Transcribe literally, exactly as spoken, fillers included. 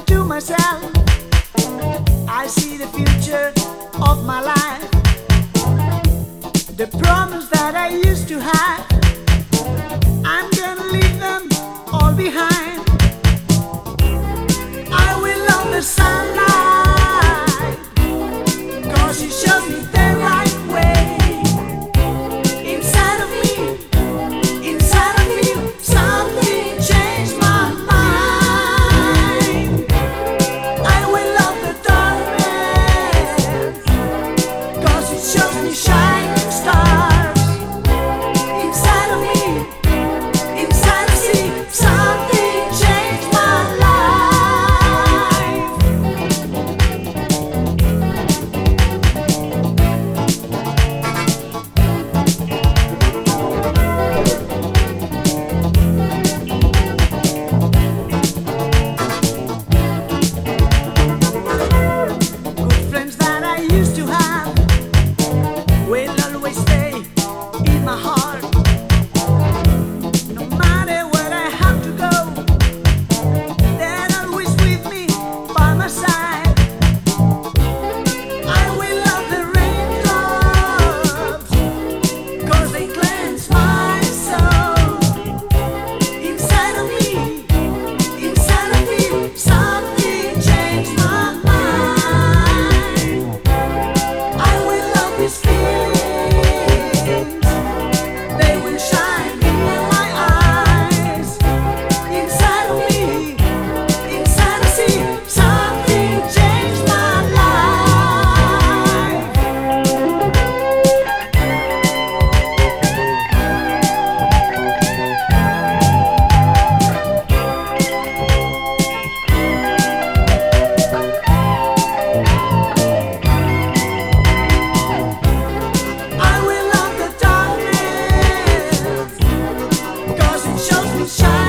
to myself, I see the future of my life. The problems that I used to have, I'm gonna leave them all behind. I will love the sunlight, 'cause it shows me the right way. Inside of me, inside of me, something changed my mind. I will love the darkness, 'cause it shows me shining stars. Inside of me, inside of me, something changed my life. Good friends that I used to have will always stay in my heart. No matter where I have to go, they're always with me by my side. I will love the raindrops, 'cause they cleanse my soul. Inside of me, inside of me, something changed my mind. I will love these feelings, they will shine in my eyes. Inside of me, inside of me, something changed my life. I will love the darkness, 'cause it shows me shine.